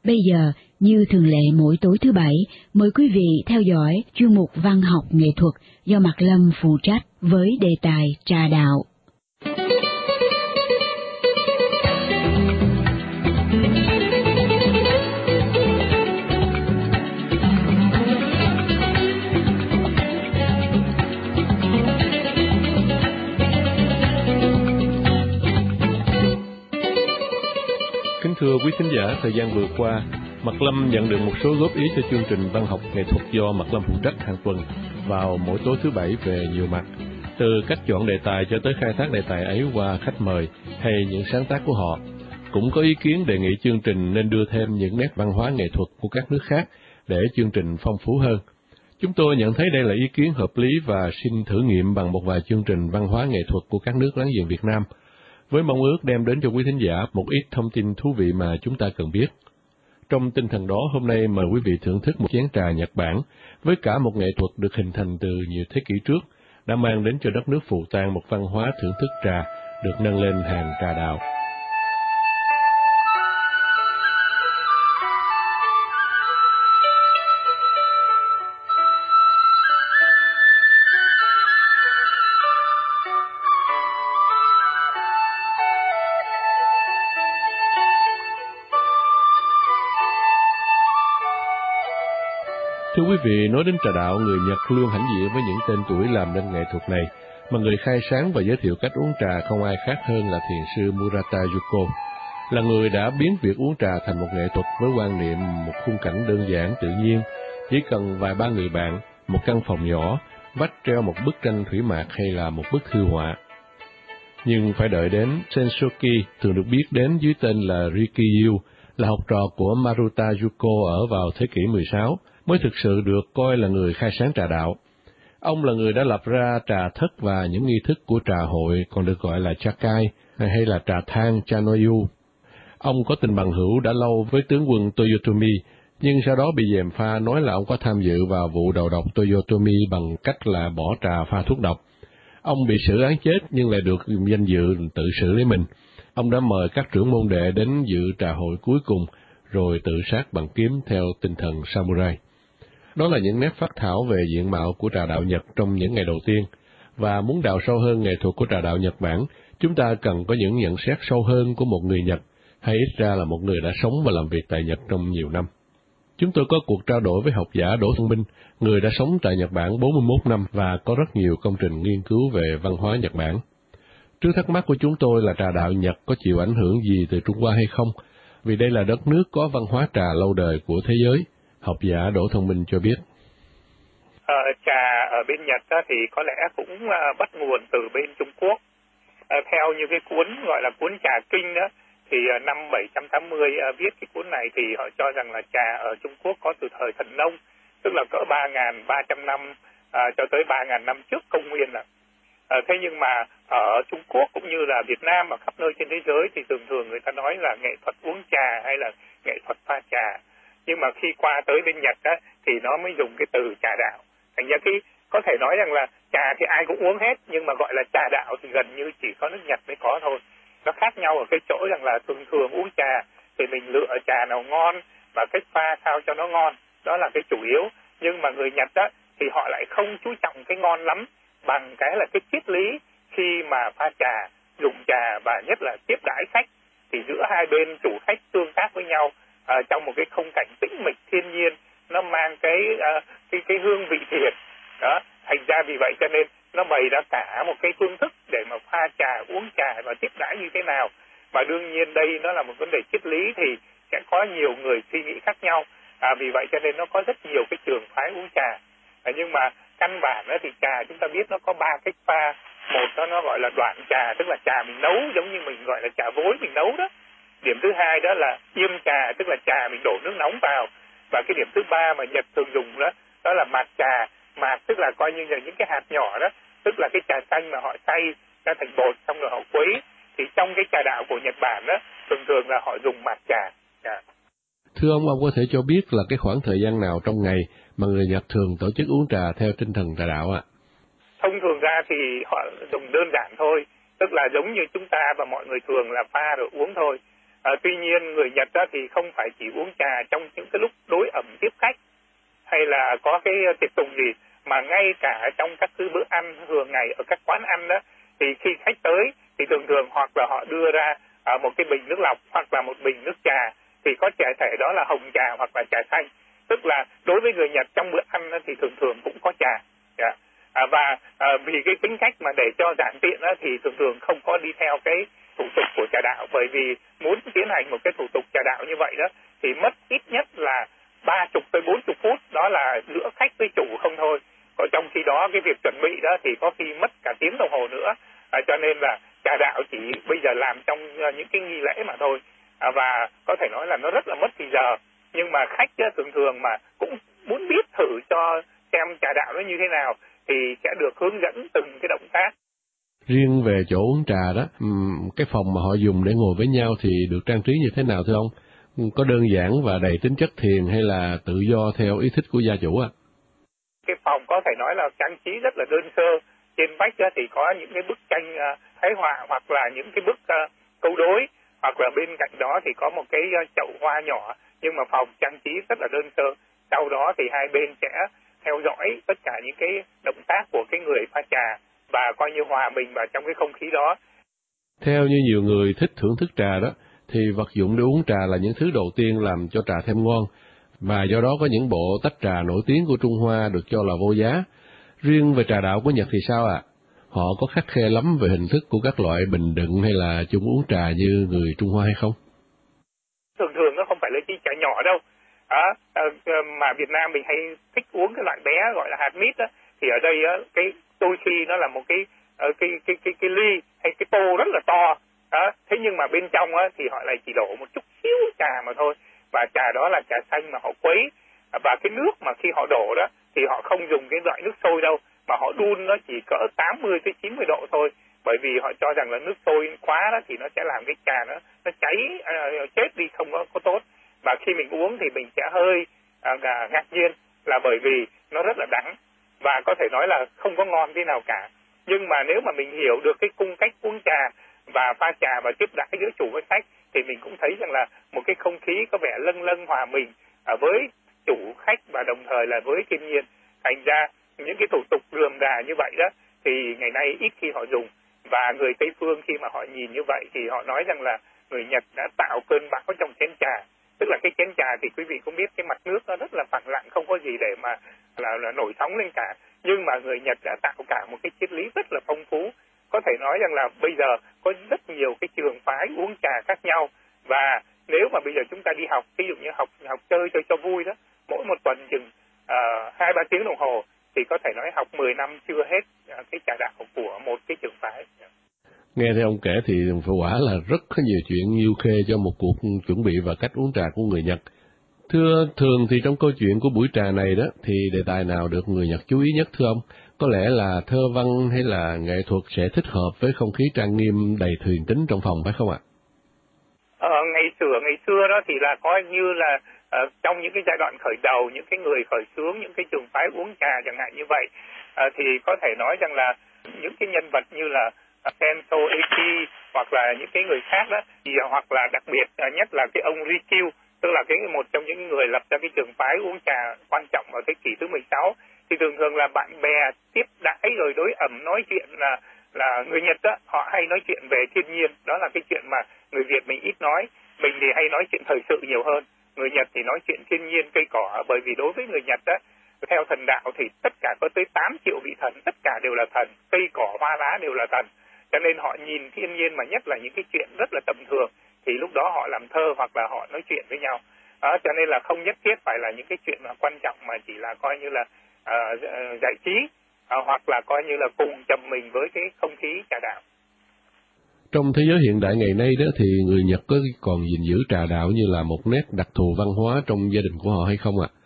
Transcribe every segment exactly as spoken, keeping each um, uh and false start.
Bây giờ, như thường lệ mỗi tối thứ Bảy, mời quý vị theo dõi chuyên mục Văn học nghệ thuật do Mạc Lâm phụ trách với đề tài Trà đạo. Kính thưa quý khán giả, thời gian vừa qua, Mạc Lâm nhận được một số góp ý cho chương trình văn học nghệ thuật do Mạc Lâm phụ trách hàng tuần vào mỗi tối thứ Bảy về nhiều mặt, từ cách chọn đề tài cho tới khai thác đề tài ấy qua khách mời hay những sáng tác của họ. Cũng có ý kiến đề nghị chương trình nên đưa thêm những nét văn hóa nghệ thuật của các nước khác để chương trình phong phú hơn. Chúng tôi nhận thấy đây là ý kiến hợp lý và xin thử nghiệm bằng một vài chương trình văn hóa nghệ thuật của các nước láng giềng Việt Nam, với mong ước đem đến cho quý thính giả một ít thông tin thú vị mà chúng ta cần biết. Trong tinh thần đó, hôm nay mời quý vị thưởng thức một chén trà Nhật Bản với cả một nghệ thuật được hình thành từ nhiều thế kỷ trước, đã mang đến cho đất nước Phù Tang một văn hóa thưởng thức trà được nâng lên hàng trà đạo. Thưa quý vị, nói đến trà đạo, người Nhật luôn hãnh diện với những tên tuổi làm nên nghệ thuật này, mà người khai sáng và giới thiệu cách uống trà không ai khác hơn là thiền sư Murata Yuko, là người đã biến việc uống trà thành một nghệ thuật với quan niệm một khung cảnh đơn giản tự nhiên, chỉ cần vài ba người bạn, một căn phòng nhỏ, vách treo một bức tranh thủy mạc hay là một bức thư họa. Nhưng phải đợi đến Sensoki, thường được biết đến dưới tên là Rikiyu, là học trò của Maruta Yuko ở vào thế kỷ mười sáu, mới thực sự được coi là người khai sáng trà đạo. Ông là người đã lập ra trà thất và những nghi thức của trà hội còn được gọi là chakai hay là trà thang chanoyu. Ông có tình bằng hữu đã lâu với tướng quân Toyotomi, nhưng sau đó bị gièm pha nói là ông có tham dự vào vụ đầu độc Toyotomi bằng cách là bỏ trà pha thuốc độc. Ông bị xử án chết nhưng lại được danh dự tự xử lấy mình. Ông đã mời các trưởng môn đệ đến dự trà hội cuối cùng, rồi tự sát bằng kiếm theo tinh thần samurai. Đó là những nét phác thảo về diện mạo của trà đạo Nhật trong những ngày đầu tiên, và muốn đào sâu hơn nghệ thuật của trà đạo Nhật Bản, chúng ta cần có những nhận xét sâu hơn của một người Nhật, hay ít ra là một người đã sống và làm việc tại Nhật trong nhiều năm. Chúng tôi có cuộc trao đổi với học giả Đỗ Thông Minh, người đã sống tại Nhật Bản bốn mươi mốt năm và có rất nhiều công trình nghiên cứu về văn hóa Nhật Bản. Trước thắc mắc của chúng tôi là trà đạo Nhật có chịu ảnh hưởng gì từ Trung Hoa hay không, vì đây là đất nước có văn hóa trà lâu đời của thế giới, học giả Đỗ Thông Minh cho biết. Ờ, trà ở bên Nhật á, thì có lẽ cũng uh, bắt nguồn từ bên Trung Quốc. Uh, theo như cái cuốn gọi là cuốn Trà Kinh đó, thì uh, năm bảy trăm tám mươi uh, viết cái cuốn này thì họ cho rằng là trà ở Trung Quốc có từ thời Thần Nông, tức là cỡ ba nghìn ba trăm năm uh, cho tới ba nghìn năm trước công nguyên là. Uh, thế nhưng mà ở Trung Quốc cũng như là Việt Nam và khắp nơi trên thế giới thì thường thường người ta nói là nghệ thuật uống trà hay là nghệ thuật pha trà. Nhưng mà khi qua tới bên Nhật á, thì nó mới dùng cái từ trà đạo. Thành ra cái có thể nói rằng là trà thì ai cũng uống hết, nhưng mà gọi là trà đạo thì gần như chỉ có nước Nhật mới có thôi. Nó khác nhau ở cái chỗ rằng là thường thường uống trà thì mình lựa trà nào ngon và cách pha sao cho nó ngon, đó là cái chủ yếu. Nhưng mà người Nhật á thì họ lại không chú trọng cái ngon lắm bằng cái là cái triết lý khi mà pha trà, dùng trà và nhất là tiếp đãi khách, thì giữa hai bên chủ khách tương tác với nhau uh, trong một cái khung cảnh tĩnh mịch thiên nhiên, nó mang cái uh, cái cái hương vị thiệt đó. Thành ra vì vậy cho nên nó bày ra cả một cái phương thức để mà pha trà, uống trà và tiếp đãi như thế nào. Mà đương nhiên đây nó là một vấn đề triết lý thì sẽ có nhiều người suy nghĩ khác nhau. À, vì vậy cho nên nó có rất nhiều cái trường phái uống trà. À, nhưng mà căn bản đó thì trà chúng ta biết nó có ba cách pha. Một đó nó gọi là đoạn trà, tức là trà mình nấu giống như mình gọi là trà vối mình nấu đó. Điểm thứ hai đó là yêm trà, tức là trà mình đổ nước nóng vào. Và cái điểm thứ ba mà Nhật thường dùng đó, đó là mạt trà. Mạt tức là coi như là những cái hạt nhỏ đó, tức là cái trà xanh mà họ xay ra thành bột xong rồi họ quấy. Thì trong cái trà đạo của Nhật Bản đó, thường thường là họ dùng mạt trà. Yeah. Thưa ông, ông có thể cho biết là cái khoảng thời gian nào trong ngày mà người Nhật thường tổ chức uống trà theo tinh thần trà đạo ạ? À? Thông thường ra thì họ dùng đơn giản thôi, tức là giống như chúng ta và mọi người thường là pha rồi uống thôi. À, tuy nhiên người Nhật đó thì không phải chỉ uống trà trong những cái lúc đối ẩm tiếp khách hay là có cái tiệc tùng gì, mà ngay cả trong các cái bữa ăn thường ngày ở các quán ăn đó, thì khi khách tới thì thường thường hoặc là họ đưa ra à, một cái bình nước lọc hoặc là một bình nước trà, thì có thể đó là hồng trà hoặc là trà xanh. Tức là đối với người Nhật trong bữa ăn đó, thì thường thường cũng có trà. Yeah. À, và à, vì cái tính cách mà để cho giản tiện đó, thì thường thường không có đi theo cái thủ tục của trà đạo, bởi vì muốn tiến hành một cái thủ tục trà đạo như vậy đó thì mất ít nhất là ba chục tới bốn chục phút, đó là giữa khách với chủ không thôi. Còn trong khi đó cái việc chuẩn bị đó thì có khi mất cả tiếng đồng hồ nữa. À, cho nên là trà đạo chỉ bây giờ làm trong uh, những cái nghi lễ mà thôi. À, và có thể nói là nó rất là mất thì giờ. Nhưng mà khách uh, thường thường mà cũng muốn biết thử cho xem trà đạo nó như thế nào thì sẽ được hướng dẫn từng cái động tác. Riêng về chỗ uống trà đó, cái phòng mà họ dùng để ngồi với nhau thì được trang trí như thế nào thưa ông? Có đơn giản và đầy tính chất thiền hay là tự do theo ý thích của gia chủ ạ? À? Cái phòng có thể nói là trang trí rất là đơn sơ. Trên vách thì có những cái bức tranh thái họa hoặc là những cái bức câu đối, hoặc là bên cạnh đó thì có một cái chậu hoa nhỏ, nhưng mà phòng trang trí rất là đơn sơ. Sau đó thì hai bên sẽ theo dõi tất cả những cái động tác của cái người pha trà và coi như hòa mình vào trong cái không khí đó. Theo như nhiều người thích thưởng thức trà đó, thì vật dụng để uống trà là những thứ đầu tiên làm cho trà thêm ngon, và do đó có những bộ tách trà nổi tiếng của Trung Hoa được cho là vô giá. Riêng về trà đạo của Nhật thì sao ạ? À? Họ có khắt khe lắm về hình thức của các loại bình đựng hay là chúng uống trà như người Trung Hoa hay không? Thường thường nó không phải là chi trà nhỏ đâu. À, mà Việt Nam mình hay thích uống cái loại bé gọi là hạt mít đó, thì ở đây cái đôi khi nó là một cái cái cái cái cái, cái ly hay cái tô rất là to. Đó. Thế nhưng mà bên trong á, thì họ lại chỉ đổ một chút xíu trà mà thôi, và trà đó là trà xanh mà họ quấy, và cái nước mà khi họ đổ đó thì họ không dùng cái loại nước sôi đâu, mà họ đun nó chỉ cỡ tám mươi tới chín mươi độ thôi, bởi vì họ cho rằng là nước sôi quá đó thì nó sẽ làm cái trà nó nó cháy uh, chết đi, không có, có tốt. Và khi mình uống thì mình sẽ hơi uh, ngạc nhiên là bởi vì nó rất là đắng và có thể nói là không có ngon thế nào cả. Nhưng mà nếu mà mình hiểu được cái cung cách uống trà và pha trà và tiếp đãi giữa chủ với khách thì mình cũng thấy rằng là một cái không khí có vẻ lâng lâng hòa mình uh, với chủ khách và đồng thời là với thiên nhiên. Thành ra những cái thủ tục rườm rà như vậy đó thì ngày nay ít khi họ dùng, và người Tây phương khi mà họ nhìn như vậy thì họ nói rằng là người Nhật đã tạo cơn bão trong chén trà. Tức là cái chén trà thì quý vị cũng biết cái mặt nước nó rất là phẳng lặng, không có gì để mà là, là nổi sóng lên cả, nhưng mà người Nhật đã tạo cả một cái triết lý rất là phong phú. Có thể nói rằng là bây giờ có rất nhiều cái trường phái uống trà khác nhau, và nếu mà bây giờ chúng ta đi học, ví dụ như học học chơi chơi cho vui đó, mỗi một tuần chừng hai ba tiếng đồng hồ thì có thể nói học mười năm chưa hết uh, cái trà đạo của một cái trường phái. Nghe theo ông kể thì quả là rất có nhiều chuyện nhiêu khê cho một cuộc chuẩn bị và cách uống trà của người Nhật. Thưa, thường thì trong câu chuyện của buổi trà này đó thì đề tài nào được người Nhật chú ý nhất thưa ông? Có lẽ là thơ văn hay là nghệ thuật sẽ thích hợp với không khí trang nghiêm đầy thuyền tính trong phòng phải không ạ? Ờ, ngày xưa ngày xưa đó thì là coi như là uh, trong những cái giai đoạn khởi đầu, những cái người khởi xướng những cái trường phái uống trà chẳng hạn như vậy, uh, thì có thể nói rằng là những cái nhân vật như là uh, Sento Eki hoặc là những cái người khác đó, thì hoặc là đặc biệt uh, nhất là cái ông Rikyu, tức là cái một trong những người lập ra cái trường phái uống trà quan trọng ở thế kỷ thứ mười sáu, thì thường thường là bạn bè tiếp đãi rồi đối ẩm nói chuyện là là người Nhật đó, họ hay nói chuyện về thiên nhiên. Đó là cái chuyện mà người Việt mình ít nói, mình thì hay nói chuyện thời sự nhiều hơn. Người Nhật thì nói chuyện thiên nhiên cây cỏ, bởi vì đối với người Nhật đó, theo thần đạo thì tất cả có tới tám triệu vị thần, tất cả đều là thần, cây cỏ hoa lá đều là thần. Cho nên họ nhìn thiên nhiên, mà nhất là những cái chuyện rất là tầm thường, thì lúc đó họ làm thơ hoặc là họ nói chuyện với nhau. Đó, cho nên là không nhất thiết phải là những cái chuyện mà quan trọng, mà chỉ là coi như là uh, giải trí, uh, hoặc là coi như là cùng chầm mình với cái không khí trà đạo. Trong thế giới hiện đại ngày nay đó thì người Nhật có còn gìn giữ trà đạo như là một nét đặc thù văn hóa trong gia đình của họ hay không ạ? À?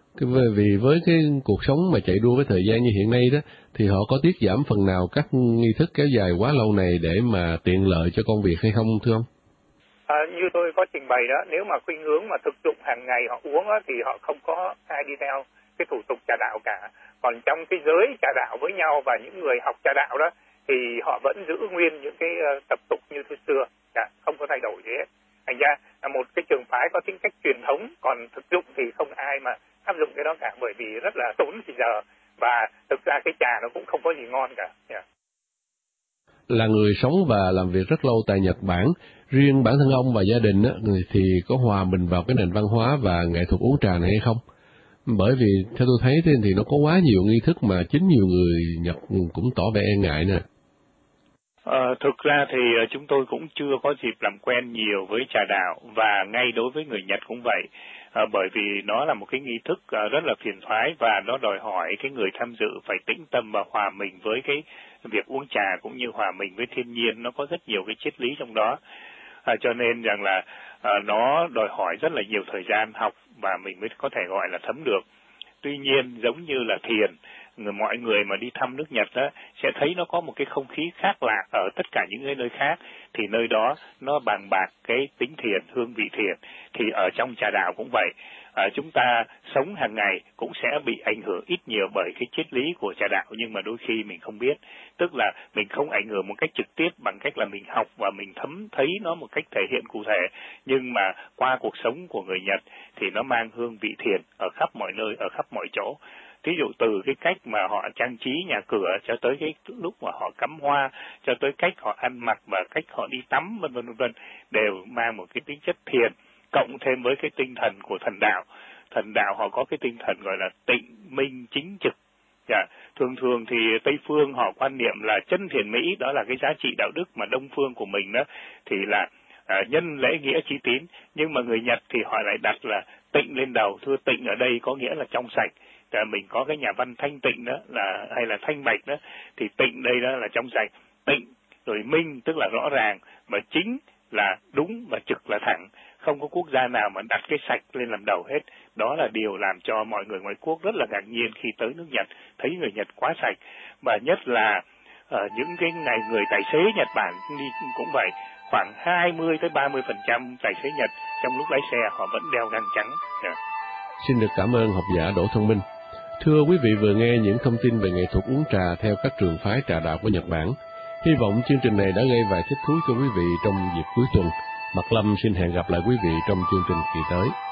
Vì với cái cuộc sống mà chạy đua với thời gian như hiện nay đó thì họ có tiết giảm phần nào các nghi thức kéo dài quá lâu này để mà tiện lợi cho công việc hay không thưa ông? À, như tôi có trình bày đó, nếu mà khuynh hướng mà thực dụng hàng ngày họ uống đó, thì họ không có ai đi theo cái thủ tục trà đạo cả. Còn trong cái giới trà đạo với nhau và những người học trà đạo đó thì họ vẫn giữ nguyên những cái uh, tập tục như thứ xưa, dạ, không có thay đổi gì hết. Thành ra còn thực dụng thì không ai mà áp dụng cái đó cả, bởi vì rất là tốn thì giờ và thực ra cái trà nó cũng không có gì ngon cả. Yeah. Là người sống và làm việc rất lâu tại Nhật Bản, riêng bản thân ông và gia đình á, thì có hòa mình vào cái nền văn hóa và nghệ thuật uống trà này hay không? Bởi vì theo tôi thấy thì nó có quá nhiều nghi thức mà chính nhiều người Nhật cũng tỏ vẻ e ngại nè. Ờ, thực ra thì chúng tôi cũng chưa có dịp làm quen nhiều với trà đạo, và ngay đối với người Nhật cũng vậy, à, bởi vì nó là một cái nghi thức uh, rất là phiền toái, và nó đòi hỏi cái người tham dự phải tĩnh tâm và hòa mình với cái việc uống trà, cũng như hòa mình với thiên nhiên. Nó có rất nhiều cái triết lý trong đó, à, cho nên rằng là à, nó đòi hỏi rất là nhiều thời gian học và mình mới có thể gọi là thấm được. Tuy nhiên giống như là thiền, người mọi người mà đi thăm nước Nhật đó sẽ thấy nó có một cái không khí khác lạ ở tất cả những cái nơi khác, thì nơi đó nó bàn bạc cái tính thiền, hương vị thiền. Thì ở trong trà đạo cũng vậy, à, chúng ta sống hàng ngày cũng sẽ bị ảnh hưởng ít nhiều bởi cái triết lý của trà đạo, nhưng mà đôi khi mình không biết, tức là mình không ảnh hưởng một cách trực tiếp bằng cách là mình học và mình thấm thấy nó một cách thể hiện cụ thể, nhưng mà qua cuộc sống của người Nhật thì nó mang hương vị thiền ở khắp mọi nơi, ở khắp mọi chỗ. Ví dụ từ cái cách mà họ trang trí nhà cửa cho tới cái lúc mà họ cắm hoa, cho tới cách họ ăn mặc và cách họ đi tắm, vân vân vân vân, đều mang một cái tính chất thiền, cộng thêm với cái tinh thần của thần đạo. Thần đạo họ có cái tinh thần gọi là tịnh minh chính trực. Yeah. Thường thường thì Tây phương họ quan niệm là chân thiện mỹ, đó là cái giá trị đạo đức, mà Đông phương của mình đó thì là à, nhân lễ nghĩa trí tín. Nhưng mà người Nhật thì họ lại đặt là tịnh lên đầu. Thưa, tịnh ở đây có nghĩa là trong sạch. À, mình có cái nhà văn Thanh Tịnh đó là hay là Thanh Bạch đó, thì tịnh đây đó là trong sạch, tịnh rồi minh tức là rõ ràng, mà chính là đúng và trực là thẳng. Không có quốc gia nào mà đặt cái sạch lên làm đầu hết. Đó là điều làm cho mọi người ngoại quốc rất là ngạc nhiên khi tới nước Nhật, thấy người Nhật quá sạch. Và nhất là ở uh, những cái ngày người tài xế Nhật Bản đi cũng vậy, khoảng hai mươi tới ba mươi phần trăm tài xế Nhật trong lúc lái xe họ vẫn đeo găng trắng. Yeah. Xin được cảm ơn học giả Đỗ Thông Minh. Thưa quý vị vừa nghe những thông tin về nghệ thuật uống trà theo các trường phái trà đạo của Nhật Bản. Hy vọng chương trình này đã gây vài thích thú cho quý vị trong dịp cuối tuần. Mạc Lâm xin hẹn gặp lại quý vị trong chương trình kỳ tới.